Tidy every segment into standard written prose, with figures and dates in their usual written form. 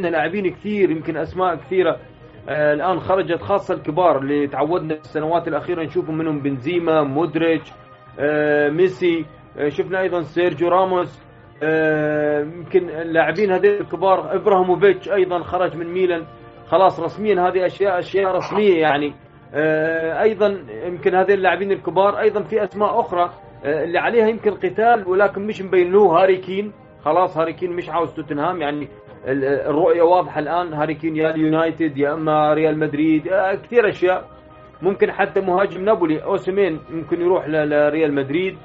عندنا لاعبين كثير، يمكن اسماء كثيره الان خرجت، خاصه الكبار اللي تعودنا في السنوات الاخيره نشوفهم منهم: بنزيما، مودريتش، ميسي، شفنا ايضا سيرجيو راموس. يمكن اللاعبين هذول الكبار، ابراهيموفيتش ايضا خرج من ميلان خلاص رسميا، هذه اشياء رسميه يعني. ايضا يمكن هذول اللاعبين الكبار، ايضا في اسماء اخرى اللي عليها يمكن قتال ولكن مش مبين له. هاري كين، خلاص هاري كين مش عاوز توتنهام، يعني الرؤيه واضحه الان، هاري كين يا اليونايتد يا اما ريال مدريد. كثير اشياء، ممكن حتى مهاجم نابولي اوسيمين ممكن يروح لريال مدريد.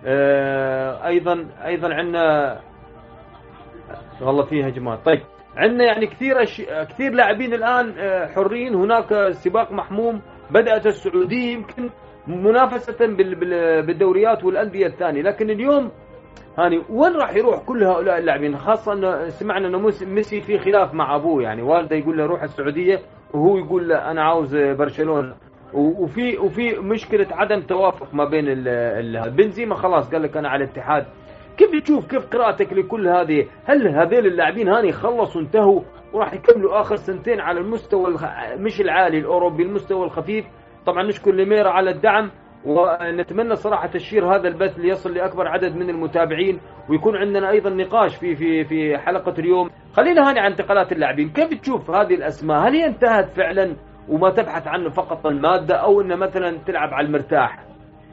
ايضا عندنا والله فيها هجمات. طيب عندنا يعني كثير لاعبين الان حرين. هناك سباق محموم، بدأت السعودية يمكن منافسة بالدوريات والأندية الثانية، لكن اليوم هاني وين راح يروح كل هؤلاء اللاعبين؟ خاصة أنه سمعنا أنه ميسي في خلاف مع أبوه، يعني والده يقول له روح السعودية وهو يقول له أنا عاوز برشلونة، وفي مشكلة عدم توافق ما بين بنزيما خلاص قال لك أنا على الاتحاد. كيف تشوف، كيف قراءتك لكل هذه؟ هل هذيل اللاعبين هاني خلصوا انتهوا وراح يكملوا آخر سنتين على المستوى مش العالي الأوروبي، المستوى الخفيف؟ طبعا نشكر لميرا على الدعم، ونتمنى صراحة تشير هذا البث ليصل لأكبر عدد من المتابعين، ويكون عندنا أيضا نقاش في حلقة اليوم. خلينا هاني عن انتقالات اللاعبين، كيف تشوف هذه الأسماء؟ هل هي انتهت فعلا وما تبحث عنه فقط المادة، أو إنه مثلا تلعب على المرتاح؟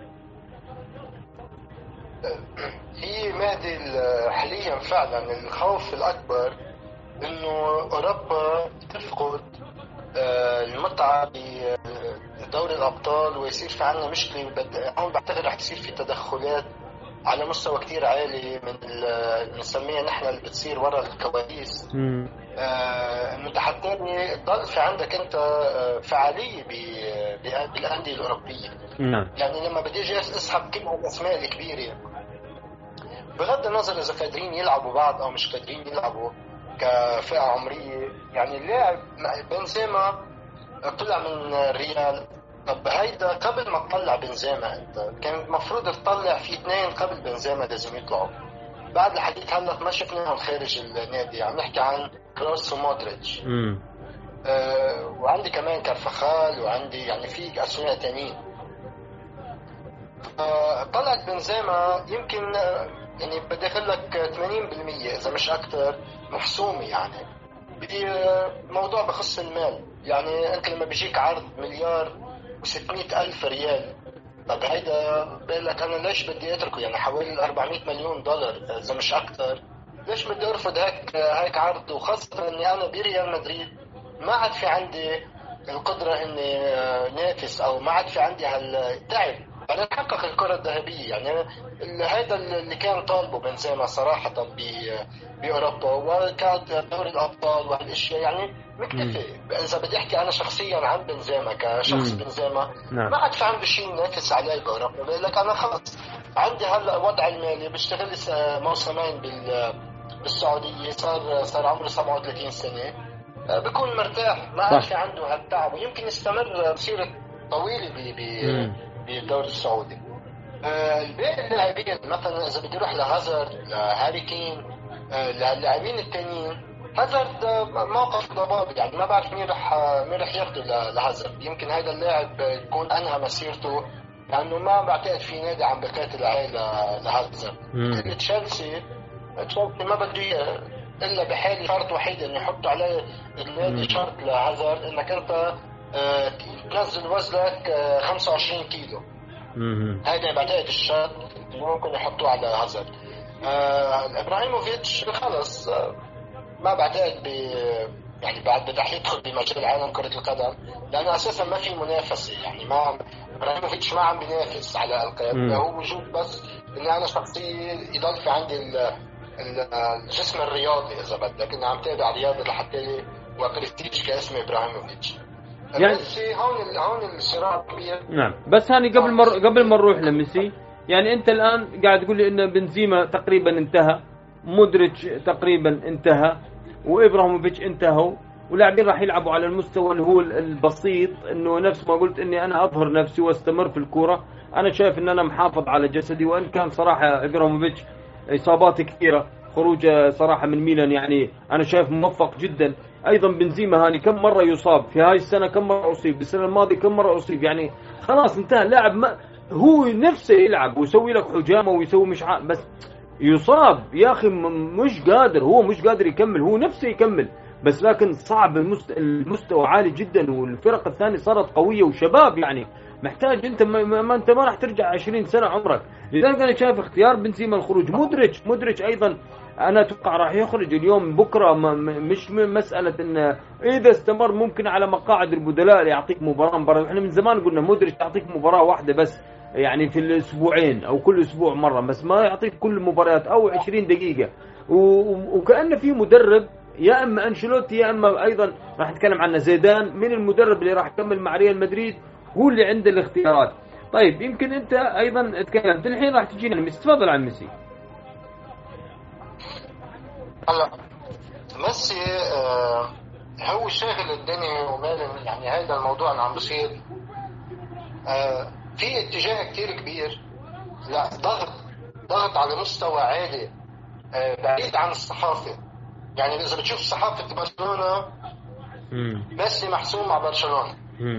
هي مادي حاليا فعلا الخوف الأكبر إنه أوروبا تفقد المتعة بدوري الأبطال، ويصير في عنا مشكلة. هون بعتقد رح تصير في تدخلات على مستوى كتير عالي من نسميها نحن اللي بتصير ورا الكواليس. انه حتى ضل في عندك انت فعالية بالأندية الأوروبية. يعني لما بدي اجي اسحب كل هالأسماء الكبيرة، بغض النظر إذا قادرين يلعبوا بعض أو مش قادرين يلعبوا كفئة عمرية، يعني اللاعب بنزيما طلع من الريال. طب هيدا قبل ما تطلع بنزيما انت كان المفروض تطلع في اثنين قبل بنزيما لازم يطلعوا. بعد الحديث هلا ما شفناهم خارج النادي، عم نحكي عن كروس ومودريتش. وعندي كمان كارفخال، وعندي يعني في اسماء تانيين. طلعت بنزيما يمكن يعني بدي اقول لك 80% اذا مش اكثر محسومه، يعني بموضوع بخص المال. يعني انت لما بيجيك عرض 1,600,000 ريال، طب هيدا بقول لك انا ليش بدي اتركه؟ يعني حوالي 400 مليون دولار اذا مش اكثر. ليش بدي ارفض هيك عرض؟ وخاصه اني انا بريال مدريد ما عاد في عندي القدره اني نافس، او ما عاد في عندي هالتعب أنا أحقق الكرة الذهبية. يعني هذا اللي كان طالبه بنزيما صراحة بأوروبا، وكان دوري الأبطال وهالأشياء يعني مكتفي. إذا بدي أحكي أنا شخصيا عن بنزيما كشخص، بنزيما ما عاد في عنده شيء ينافس عليه بأوروبا. بقول لك أنا خلص عندي هلا وضع المالي، بشتغل موسمين بالسعودية، صار عمري 37 سنة، بكون مرتاح، ما عاد في عنده هالتعب، ويمكن يستمر مسيرة طويلة بالدوري السعودي. الباقي اللاعبين مثلا اذا بدي اروح لهازارد، لهاري كين، للاعبين التانيين، هازارد موقف ضبابي، يعني ما بعرف مين رح ياخده لهازارد. يمكن هذا اللاعب يكون انهى مسيرته، لانه ما بعتقد في نادي عم بقاتل عليه لهازارد. تشيلسي ما بده اياه الا بحال شرط وحيد انه يحطوا عليه النادي شرط لهازارد انك انت تنزل وزنك 25 كيلو. هذا بعتقد الشرط اللي ممكن يحطوه على هازارد. ابراهيموفيتش خلص ما بعتقد يعني بعد رح يدخل بمجال عالم كرة القدم، لأنه أساسا ما في منافسة. يعني ما ابراهيموفيتش ما عم بينافس على الألقاب، هو وجود بس إني أنا شخصية يضل في عندي الجسم الرياضي إذا بدك، إني عم تابع رياضي لحتى وبرستيج كاسم ابراهيموفيتش. يعني هون الصراع كبير. نعم، بس هاني قبل ما نروح لميسي، يعني انت الان قاعد تقول لي ان بنزيما تقريبا انتهى، مودريتش تقريبا انتهى، وابراهيموفيتش انتهوا، ولاعبين راح يلعبوا على المستوى اللي هو البسيط، انه نفس ما قلت اني انا اظهر نفسي واستمر في الكوره. انا شايف ان انا محافظ على جسدي، وان كان صراحه ابراهيموفيتش اصابات كثيره، خروجه صراحة من ميلان يعني أنا شايف موفق جدا. أيضا بنزيما هاني كم مرة يصاب في هاي السنة، كم مرة أصيب بالسنة الماضية، كم مرة أصيب، يعني خلاص انتهى اللاعب، ما هو نفسه يلعب ويسوي لك حجامة ويسوي مش بس يصاب يا أخي، مش قادر، هو مش قادر يكمل، هو نفسه يكمل بس لكن صعب، المستوى عالي جدا والفرق الثانية صارت قوية وشباب، يعني محتاج انت انت ما راح ترجع 20 سنة عمرك. لذلك انا شايف اختيار بنزيما الخروج. مودريتش ايضا انا اتوقع راح يخرج اليوم بكره، مش مسألة انه اذا استمر ممكن على مقاعد البدلاء يعطيك مباراة. احنا من زمان قلنا مودريتش يعطيك مباراة واحدة بس يعني في الاسبوعين او كل اسبوع مرة، بس ما يعطيك كل المباريات او 20 دقيقة. وكأن في مدرب يا اما انشيلوتي يا اما ايضا راح نتكلم عنه زيدان من المدرب اللي راح يكمل مع ريال مدريد، هو اللي عنده الاختيارات. طيب يمكن انت ايضا تكلمت، الحين راح تجينا ميسي، تفضل عن ميسي. هلا ميسي هو شاغل الدنيا ومال، يعني هذا الموضوع اللي عم بصير في اتجاه كتير كبير، لا ضغط على مستوى عالي بعيد عن الصحافة. يعني إذا بتشوف صحافة برشلونة ميسي محسوم مع برشلونة.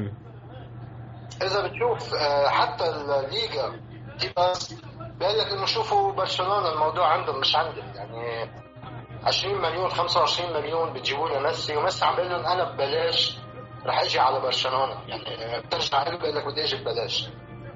إذا بتشوف حتى الليغا بيقول لك إنه شوفوا برشلونة الموضوع عندهم مش عندهم، يعني 20 مليون 25 مليون بتجيبوا له ميسي، وميسي عم بيقول لهم أنا ببلاش رح أجي على برشلونة، يعني بترجع له بيقول لك بدي أجي ببلاش.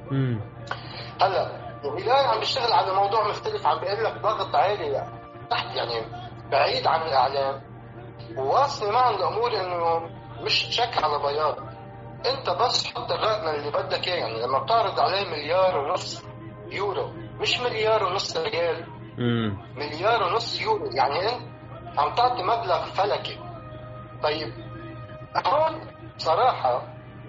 هلا الهلال عم بيشتغل على موضوع مختلف، عم بيقول لك ضغط عالي تحت، يعني بعيد عن الإعلام وواصل مع الأمور إنه مش تشك على بياض. أنت بس حط الرقم اللي بدك إياه، يعني لما بتعرض عليه 1.5 مليار يورو، مش 1.5 مليار ريال، 1.5 مليار يورو، يعني أنت عم تعطي مبلغ فلكي. طيب هون صراحة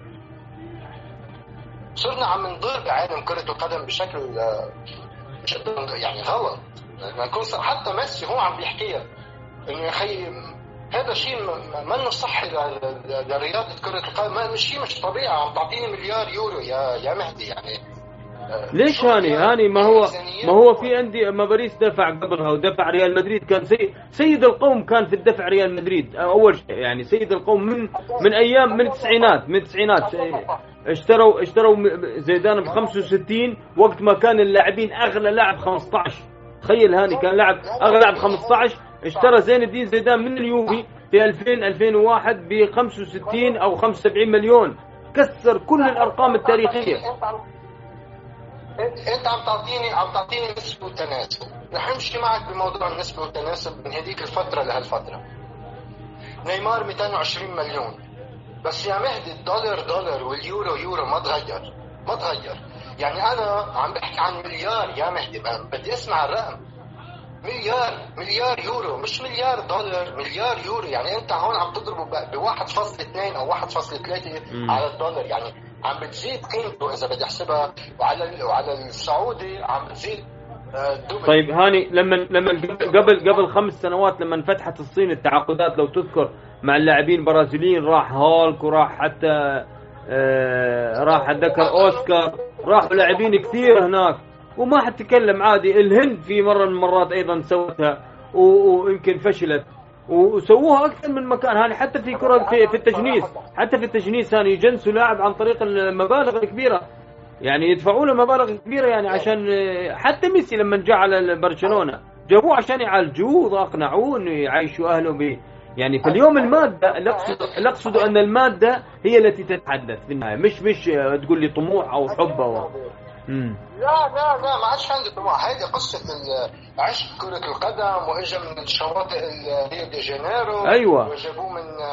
صرنا عم نضر بعالم كرة القدم بشكل يعني غلط. حتى ميسي هو عم بيحكيها انه يا اخي هذا شيء منه صحي لرياضة كرة القدم، مش شيء مش طبيعي. عم تعطيني 1 مليار يورو يا مهدي، يعني ليش هاني ما هو في عندي ما باريس دفع قبلها ودفع ريال مدريد، كان سيد القوم كان في الدفع ريال مدريد اول شيء، يعني سيد القوم من ايام من التسعينات اشتروا زيدان ب 65 وقت ما كان اللاعبين اغلى لاعب 15. تخيل هاني كان لاعب اغلى لاعب 15، اشترى زين الدين زيدان من اليوفي في 2001 ب 65 او 75 مليون، كسر كل الارقام التاريخيه. انت عم تعطيني نسبة وتناسب، رح امشي معك بموضوع النسبة والتناسب من هذيك الفترة لهالفترة. نيمار 220 مليون، بس يا مهدي الدولار واليورو يورو ما تغير. يعني انا عم بحكي عن مليار يا مهدي، بدي اسمع الرقم. مليار يورو، مش مليار دولار، مليار يورو. يعني انت هون عم تضربه ب 1.2 او 1.3 على الدولار، يعني عم بتزيد قيمته اذا بدي احسبها، وعلى السعودي عم بتزيد دبل. طيب هاني لما قبل 5 سنوات لما انفتحت الصين التعاقدات لو تذكر مع اللاعبين البرازيليين، راح هولك وراح حتى راح اتذكر اوسكار، راحوا لاعبين كثير هناك وما حد تكلم عادي. الهند في مرة من المرات ايضا سوتها ويمكن فشلت، وسووها اكثر من مكان هاني، حتى في كرة في التجنيس، حتى في التجنيس هاني يجنسوا لاعب عن طريق المبالغ الكبيرة، يعني يدفعوا له مبالغ كبيرة، يعني عشان حتى ميسي لما جاء على برشلونة جابوه عشان يعالجوه واقنعوه يعيشوا اهله يعني في اليوم المادة، اللي اقصد ان المادة هي التي تتحدث في النهاية، مش تقول لي طموح او حب او لا ما عادش عندي طموح. هيدي قصة عشق كرة القدم، واجا من شواطئ ريو دي جانيرو، ايوه، وجابوه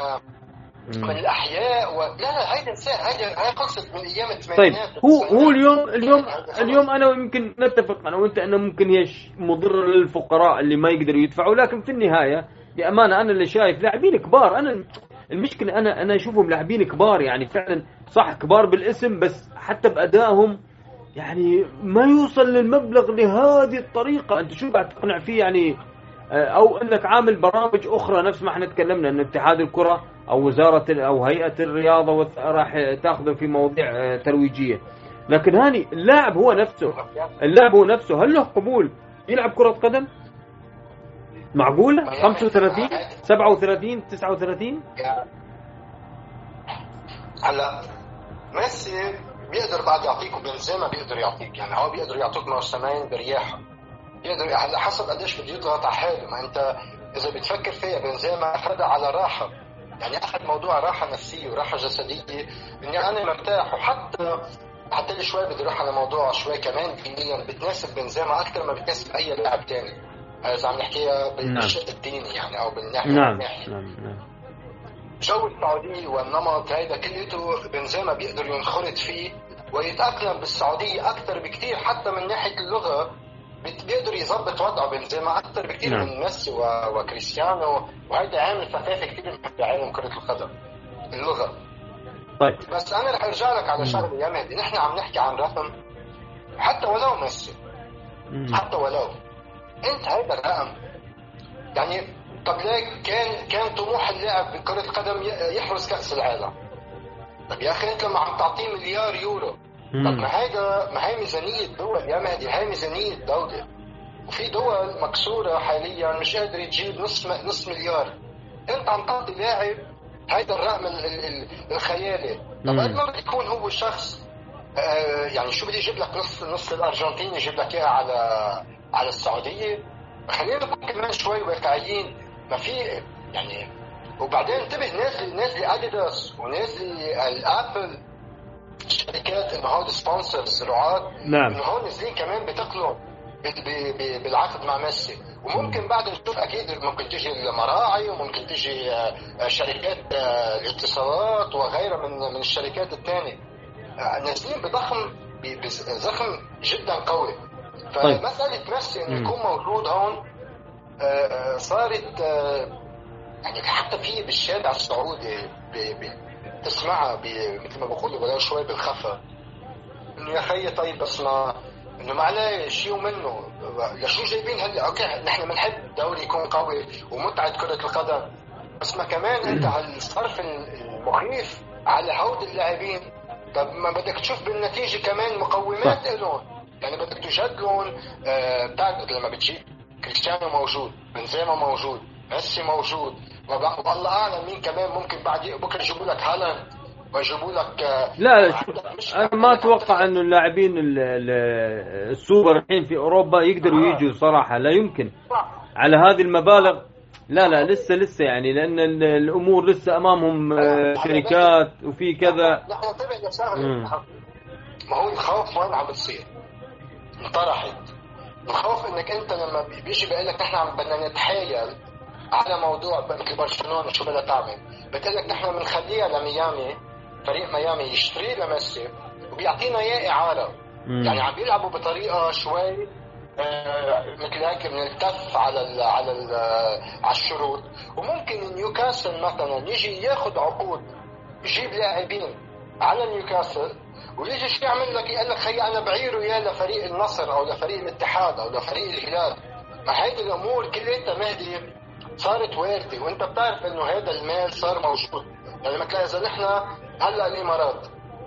من الاحياء لا هيدي هي قصة من ايام الثمانينات. طيب هو اليوم انا يمكن نتفق انا وانت انه ممكن هي مضر للفقراء اللي ما يقدروا يدفعوا، لكن في النهاية بأمانة أنا اللي شايف لاعبين كبار. أنا المشكلة أنا أشوفهم لاعبين كبار، يعني فعلا صح كبار بالاسم، بس حتى بأدائهم يعني ما يوصل للمبلغ لهذه الطريقة. أنت شو بعد تقنع فيه يعني؟ أو أنك عامل برامج أخرى نفس ما احنا تكلمنا أن اتحاد الكرة أو وزارة أو هيئة الرياضة راح تاخذه في مواضيع ترويجية، لكن هاني اللاعب هو نفسه هل له قبول يلعب كرة قدم؟ معقولة 35 37 39؟ هلا ميسي بيقدر بعد يعطيك وبنزيما بيقدر يعطيك، يعني هو بيقدر يعطيك موسمين برياحة، بيقدر على حسب قديش بده يضغط على حاله. ما انت اذا بتفكر فيها بنزيما اخذها على راحة، يعني اخذ موضوع راحة نفسية وراحة جسدية، اني انا مرتاح. وحتى لي شوي بدي اروح على موضوع شوي كمان دينيا، بتناسب بنزيما اكثر ما بتناسب اي لاعب ثاني، اذا عم نحكيها بالشق الديني يعني او بالناحية نعم. جو السعودية والنمط هيدا كليته بنزيما بيقدر ينخرط فيه ويتأقلم بالسعودية أكثر بكتير، حتى من ناحية اللغة بيقدر يظبط وضعه بنزيما أكثر بكتير من ميسي وكريستيانو. وهيدا عامل ثقافة كتير في عالم كرة القدم، اللغة. طيب بس أنا رح أرجع لك على شغلة يا مهدي، نحن عم نحكي عن رقم حتى ولو ميسي، حتى ولو أنت هيدا الرقم يعني. طب ليه كان طموح اللاعب بكرة القدم يحرز كأس العالم؟ طب يا أخي أنت لما عم تعطيه مليار يورو، طب ما هي ميزانية دول يا مهدي، هي ميزانية دولة، وفي دول مكسورة حاليا مش قادر تجيب نص مليار. أنت عم تعطي لاعب هيدا الرقم الخيالي. طب قد ما بيكون هو شخص يعني شو بدي يجيب لك نص الأرجنتين يجيب لك إياها على السعودية؟ خلينا نكون كمان شوي واقعيين. ما في يعني. وبعدين انتبه، نازل اديداس ونازل الابل، شركات انه هود سبونسرز رعاة، نعم، انه هون نازلين كمان بتقلوا بالعقد مع ميسي. وممكن بعد نشوف اكيد ممكن تيجي المراعي وممكن تيجي شركات الاتصالات وغيرها من الشركات الثانيه، نازلين بزخم جدا قوي. فمساله ميسي انه يكون موجود هون صارت يعني حتى في بالشارع السعودي تسمعها مثل ما بقولوا ولو شوي بالخفا، انه يا خيي طيب بس ما انه ما عليه شيء منه، لشو جايبين هلا؟ اوكي نحن بنحب دوري يكون قوي ومتعة كرة القدم، بس ما كمان انت هالصرف المخيف على هود اللاعبين. طب ما بدك تشوف بالنتيجة كمان مقومات لهم، يعني بدك تجد لهم بتاعت لما بتجيب كريستيانو موجود، بنزيما موجود، ميسي موجود، والله اعلم مين كمان ممكن بعد بكره يجيبوا لك هالاند ويجيبوا لك لا انا ما اتوقع انه اللاعبين السوبر الحين في اوروبا يقدروا يجوا صراحه، لا يمكن على هذه المبالغ. لا لسه يعني، لان الامور لسه امامهم شركات وفي كذا. ما هو الخوف وين عم بتصير انطرحت. الخوف انك انت لما بيجي بيقول لك نحن عم بدنا نتحايل على موضوع مثل برشلونه شو بدها تعمل، بتقول لك نحن بنخليها لميامي، فريق ميامي يشتري لميسي وبيعطينا اياه اعاره. يعني عم بيلعبوا بطريقه شوي مثل هيك بنلتف على الشروط. وممكن نيوكاسل مثلا يجي ياخذ عقود يجيب لاعبين على نيوكاسل ويجي شو يعمل لك؟ يقول لك خي انا بعيره يا لفريق النصر او لفريق الاتحاد او لفريق الهلال. ما هيدي الامور كلها مهدي صارت واردة، وانت بتعرف انه هذا المال صار موجود. يعني مثلا اذا نحن هلا الامارات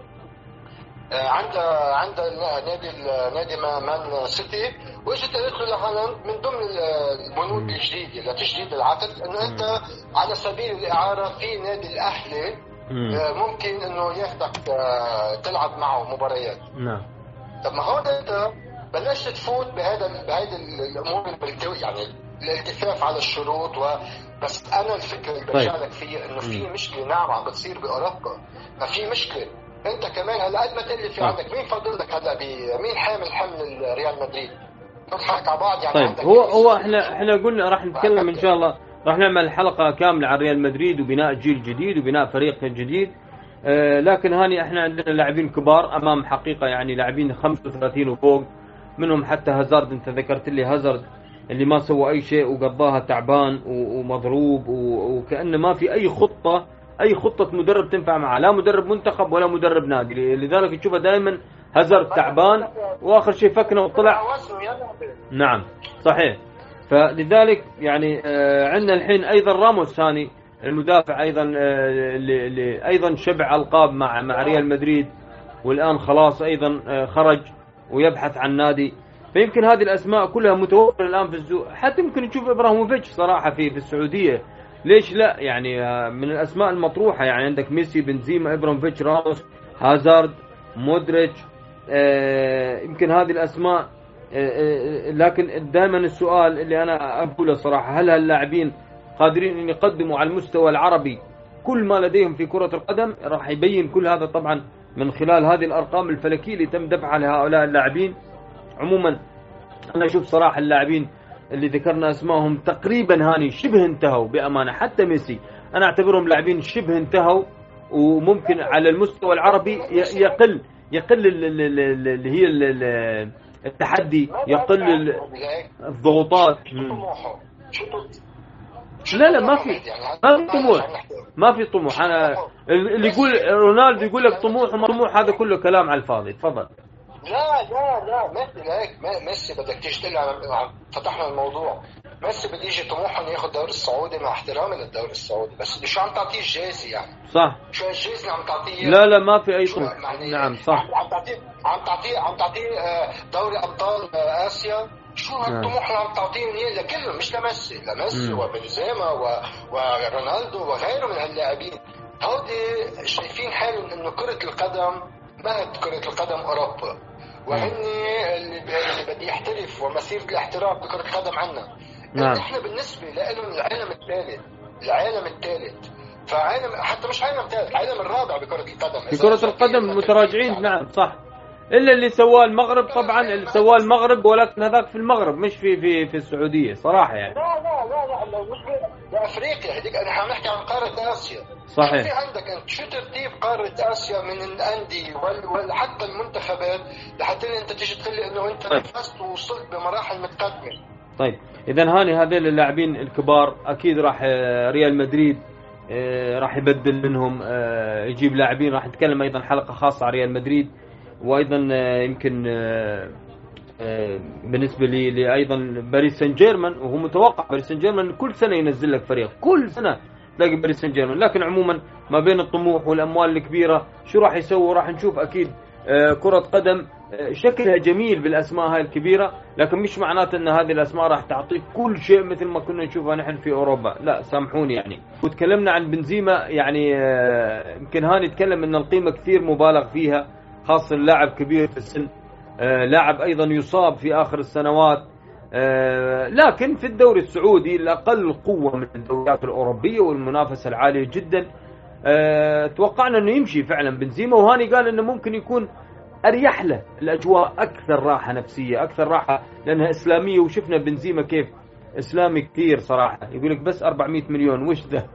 عندها نادي مان سيتي، واجت قالت له لهالاند من ضمن البنود الجديده لتجديد العقد انه انت على سبيل الاعاره في نادي الاهلي ممكن انه ياخدك تلعب معه مباريات. نعم. طب ما هون انت بلشت تفوت بهذا الامور يعني الالتفاف على الشروط بس انا الفكره اللي برجع لك فيه انه في مشكله نعم عم بتصير باوروبا. ما في مشكله انت كمان هلا قد ما تقلي في عندك مين فاضل لك هلا مين حامل حمل ريال مدريد؟ نضحك على بعض يعني. طيب هو احنا قلنا راح نتكلم ان شاء الله، راح نعمل حلقه كامله عن ريال مدريد وبناء جيل جديد وبناء فريق جديد. لكن هاني احنا عندنا لاعبين كبار امام حقيقه، يعني لاعبين 35 وفوق، منهم حتى هازارد. انت ذكرت لي هازارد اللي ما سوى اي شيء وقضاها تعبان ومضروب وكأنه ما في اي خطة مدرب تنفع معه، لا مدرب منتخب ولا مدرب نادي. لذلك تشوفه دائما هازارد تعبان واخر شيء فكنا وطلع. نعم صحيح. فلذلك يعني عندنا الحين ايضا راموس ثاني المدافع ايضا اللي ايضا شبع القاب مع ريال مدريد، والان خلاص ايضا خرج ويبحث عن نادي. فيمكن هذه الأسماء كلها متوفرة الآن في السوق. حتى يمكن نشوف إبراهيموفيتش صراحة في السعودية، ليش لا؟ يعني من الأسماء المطروحة، يعني عندك ميسي، بنزيما، إبراهيموفيتش، راموس، هازارد، مودريتش. يمكن هذه الأسماء. لكن دائما السؤال اللي أنا أقوله صراحة، هل هاللاعبين قادرين أن يقدموا على المستوى العربي كل ما لديهم في كرة القدم؟ راح يبين كل هذا طبعا من خلال هذه الأرقام الفلكية اللي تم دفعها لهؤلاء اللاعبين. عموما أنا أشوف صراحة اللاعبين اللي ذكرنا أسمائهم تقريبا هاني شبه انتهوا بأمانة. حتى ميسي أنا أعتبرهم لاعبين شبه انتهوا، وممكن على المستوى العربي يقل اللي هي التحدي، يقل الضغوطات. لا ما في طموح. أنا اللي يقول رونالدو يقول لك طموح وما طموح، هذا كله كلام على الفاضي. تفضل. لا ميسي لهيك. ميسي بدك تيجي فتحنا الموضوع. ميسي بده يجي طموحا ياخذ الدوري السعودي، مع احترامي للدوري السعودي، بس شو عم تعطيه الجائزه يعني؟ صح. شو الجائزه عم تعطيه؟ لا ما في اي طموح. نعم صح. عم تعطيه دوري ابطال اسيا. شو هالطموح اللي عم تعطيه لكله، مش لميسي وبنزيما ورونالدو وغيره من هاللاعبين. هودي شايفين حالهم انه كرة القدم مهد كرة القدم اوروبا، وهني اللي بده يحترف ومسيرة الاحتراف بكرة القدم عنا. احنا بالنسبة لهم العالم الثالث. فعالم، حتى مش عالم ثالث، العالم الرابع بكرة القدم. في كرة القدم متراجعين. نعم صح. إلا اللي سواه المغرب طبعا، اللي سواه المغرب، ولكن هذاك في المغرب مش في السعودية صراحة يعني. لا مش بأفريقيا. هذيك أنا عم نحكي عن قارة آسيا. صحيح. في عندك أنت شو ترتيب قارة آسيا من الأندية وحتى المنتخبات لحتى أنت تيجي تقول لي إنه أنت نفست ووصلت بمراحل متقدمة. طيب إذا هاني هذول اللاعبين الكبار أكيد راح ريال مدريد راح يبدل منهم، يجيب لاعبين. راح نتكلم أيضا حلقة خاصة على ريال مدريد، وأيضا يمكن بالنسبة لي أيضا باريس سان جيرمان. وهو متوقع باريس سان جيرمان كل سنة ينزل لك فريق، كل سنة تلاقي باريس سان جيرمان. لكن عموما ما بين الطموح والأموال الكبيرة شو راح يسووا؟ راح نشوف أكيد كرة قدم شكلها جميل بالأسماء هاي الكبيرة، لكن مش معناته أن هذه الأسماء راح تعطيك كل شيء مثل ما كنا نشوفها نحن في أوروبا. لا سامحوني يعني. وتكلمنا عن بنزيما، يعني يمكن هاني يتكلم أن القيمة كثير مبالغ فيها، خاصة اللاعب كبير في السن، لاعب أيضا يصاب في آخر السنوات. لكن في الدوري السعودي الأقل قوة من الدوريات الأوروبية والمنافسة العالية جدا. توقعنا أنه يمشي فعلا بنزيما، وهاني قال أنه ممكن يكون أريح له الأجواء، أكثر راحة نفسية، أكثر راحة، لأنها إسلامية. وشفنا بنزيما كيف إسلامي كثير صراحة. يقولك بس 400 مليون وش ده؟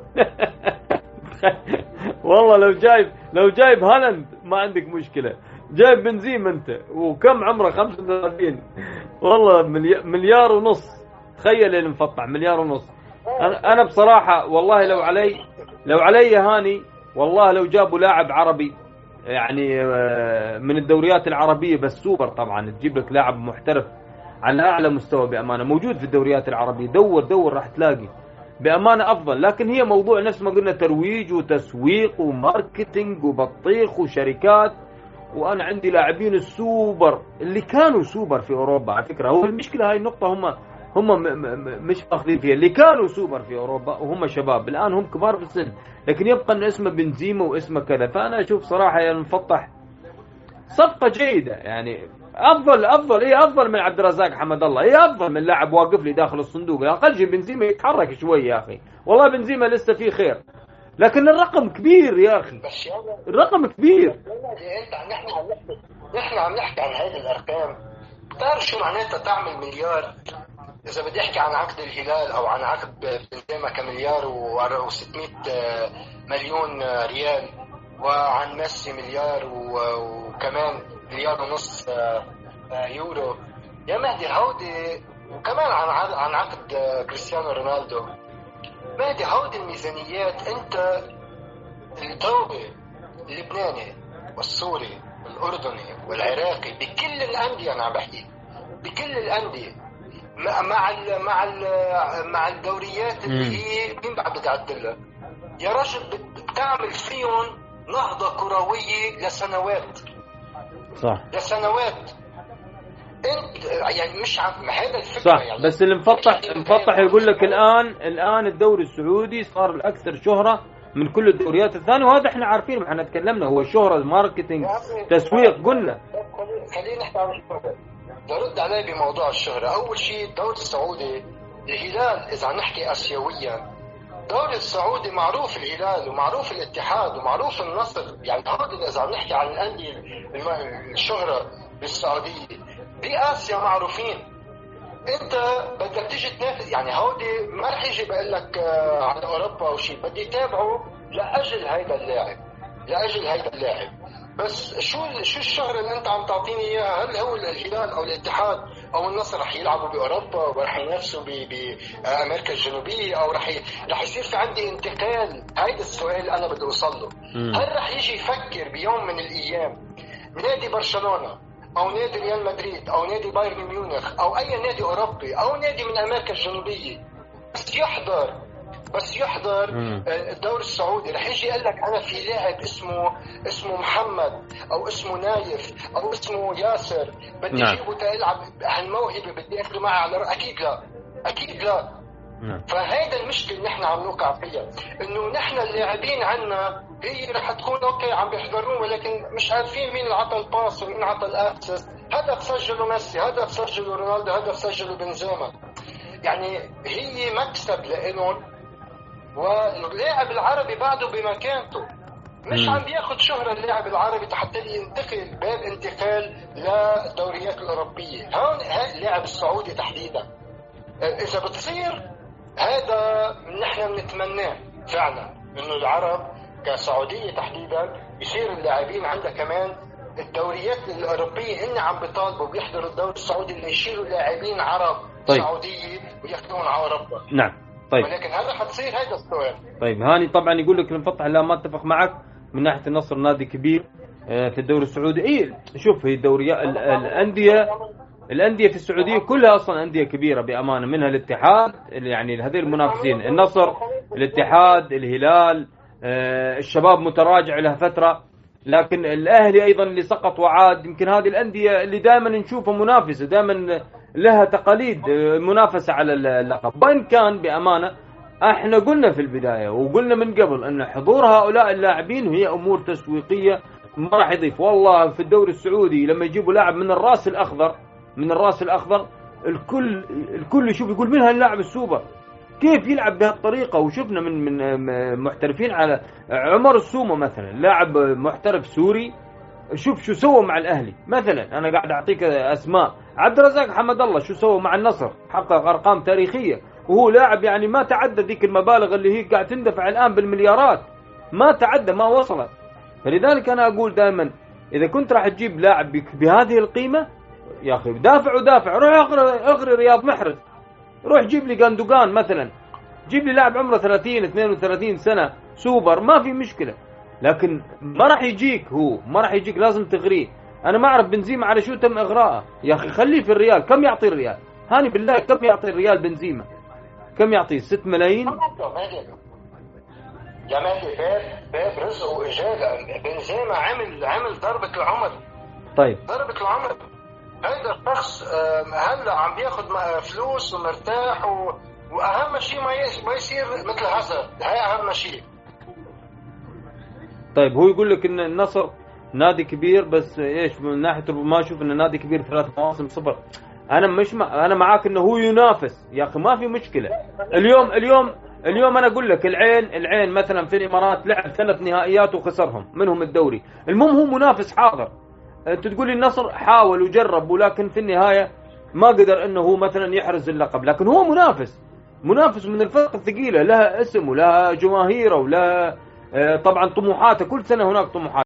والله لو جايب هالاند ما عندك مشكلة، جايب بنزيما أنت وكم عمره 35، والله مليار ونص. تخيل المفطع 1.5 مليار. أنا بصراحة والله لو علي هاني، والله لو جابوا لاعب عربي يعني من الدوريات العربية بس سوبر، طبعا تجيب لك لاعب محترف على أعلى مستوى بأمانة موجود في الدوريات العربية. دور راح تلاقي بأمانة أفضل. لكن هي موضوع نفس ما قلنا ترويج وتسويق وماركتينج وبطيخ وشركات. وأنا عندي لاعبين السوبر اللي كانوا سوبر في أوروبا على فكرة. هو المشكلة هاي النقطة هم مش أخذين فيها، اللي كانوا سوبر في أوروبا وهم شباب الآن هم كبار في السن، لكن يبقى أن اسمه بنزيما واسمه كذا. فأنا أشوف صراحة يا المفطح صفقة جيدة، يعني أفضل من عبد الرزاق حمد الله، أفضل من لاعب واقف لي داخل الصندوق. أقل شيء بنزيما يتحرك شوي يا أخي، والله بنزيما لسه فيه خير، لكن الرقم كبير يا أخي، الرقم كبير. نحن عم نحكي عن هذه الأرقام. تعرف شو معناتها تعمل مليار؟ إذا بدي أحكي عن عقد الهلال أو عن عقد بنزيما كمليار و600 مليون ريال، وعن ميسي مليار وكمان 1.5 مليار يورو يا مهدي هودي، وكمان عن عقد كريستيانو رونالدو. مهدي هودي الميزانيات، أنت الدوري اللبناني والسوري والأردني والعراقي بكل الأندية، أنا عم بحكي بكل الأندية، مع الدوريات اللي هي مين بعد بتعدلها يا رجل، بتعمل فيهم نهضة كروية لسنوات. صح. لسنوات. انت يعني مش عم هذا الفكره صح. يعني. بس اللي مفطح يقول لك الان الدوري السعودي صار الاكثر شهره من كل الدوريات الثانيه، وهذا احنا عارفين، احنا تكلمنا، هو الشهره، ماركتينج، تسويق، قلنا. خلينا نحكي عن الشهره. برد عليه بموضوع الشهره. اول شيء الدوري السعودي، الهلال اذا نحكي اسيويا، الدوري السعودي معروف الهلال ومعروف الاتحاد ومعروف النصر، يعني هذول اذا نحكي عن الانديه الشهره بالسعوديه باسيا معروفين. انت بدك تيجي تنافس، يعني هودي ما رح يجي بقول لك على اوروبا او شيء، بدي يتابعه لاجل هيدا اللاعب، لاجل هيدا اللاعب. بس شو الشهرة اللي انت عم تعطيني اياها؟ هل هو الهلال او الاتحاد او النصر رح يلعبوا باوروبا ورح ينافسوا بامريكا الجنوبيه، او رح يصير في عندي انتقال؟ هيدا السؤال اللي انا بدي اوصل له. هل رح يجي يفكر بيوم من الايام نادي برشلونه او نادي ريال مدريد او نادي بايرن ميونخ او اي نادي اوروبي او نادي من امريكا الجنوبيه بس يحضر الدوري السعودي، رح يجي يقول لك انا في لاعب اسمه محمد او اسمه نايف او اسمه ياسر بدي اجيبه تلعب هالموهبه بدي اخذه معي على اكيد لا. فهذا المشكله اللي نحن عم نوقع فيها، انه نحن اللاعبين عنا هي رح تكون اوكي عم بيحضرون، ولكن مش عارفين مين اللي عطى الباس ومين عطى الاسيست. هدف سجله ميسي، هدف سجله رونالدو، هدف سجله بنزيما. يعني هي مكسب لإلهم، واللاعب العربي بعده بمكانته، مش عم بياخد شهرة اللاعب العربي حتى ينتقل باب انتقال للدوريات الأوروبية. هون اللاعب السعودي تحديدا إذا بتصير هذا نحن بنتمناه فعلا، إنه العرب كسعودية تحديدا يصير اللاعبين عندها كمان الدوريات الأوروبية هن عم بيطالبوا بيحضروا الدوري السعودي اللي يشيلوا لاعبين عرب سعودية وياخذون على أوروبا. نعم. طيب. ولكن هل رح تصير هذا السؤال؟ طيب هاني طبعا يقول لك المفتح لا ما اتفق معك من ناحيه النصر نادي كبير في الدوري السعودي. شوف هي الدوريات الانديه في السعوديه كلها اصلا انديه كبيره بامانه، منها الاتحاد، يعني هذول المنافسين، النصر، الاتحاد، الهلال، الشباب متراجع لها فتره، لكن الاهلي ايضا اللي سقط وعاد. يمكن هذه الانديه اللي دائما نشوفها منافسه، دائما لها تقاليد منافسه على اللقب. وان كان بامانه احنا قلنا في البدايه وقلنا من قبل ان حضور هؤلاء اللاعبين هي امور تسويقيه ما راح يضيف. والله في الدوري السعودي لما يجيبوا لاعب من الراس الاخضر الكل يشوف يقول من هاللاعب السوبر، كيف يلعب بهالطريقه. وشفنا من محترفين على عمر السومه مثلا، لاعب محترف سوري، شوف شو سوى مع الاهلي مثلا. انا قاعد اعطيك اسماء، عبد الرزاق حمد الله شو سوى مع النصر، حقق ارقام تاريخيه، وهو لاعب يعني ما تعدى ذيك المبالغ اللي هي قاعد تندفع الان بالمليارات، ما تعدى، ما وصلت. فلذلك انا اقول دائما اذا كنت راح تجيب لاعب بهذه القيمه يا اخي دافع، روح اغري رياض محرز، روح جيب لي غاندوغان مثلا، جيب لي لاعب عمره 30 32 سنه سوبر، ما في مشكله. لكن ما راح يجيك لازم تغريه. انا ما اعرف بنزيما على شو تم اغراءه يا اخي، خليه في الريال. كم يعطي الريال؟ هاني بالله كم يعطي الريال بنزيما؟ كم يعطي؟ 6 ملايين؟ يا مالي باب رزق واجاله. بنزيما عمل ضربة العمر. طيب ضربة العمر. هذا الشخص هلا عم بياخذ فلوس ومرتاح واهم شيء ما يصير مثل هازارد. هاي اهم شيء. طيب هو يقول لك ان النصر نادي كبير، بس ايش من ناحيه ما اشوف انه نادي كبير 3 مواسم صفر. انا معاك انه هو ينافس يا اخي، ما في مشكله. اليوم انا اقول لك العين مثلا في الامارات لعب 3 نهائيات وخسرهم، منهم الدوري. المهم هو منافس حاضر. انت تقول لي النصر حاول وجرب، ولكن في النهايه ما قدر انه هو مثلا يحرز اللقب، لكن هو منافس من الفرق الثقيله، لها اسم ولها جماهير ولها طبعا طموحاته، كل سنه هناك طموحات.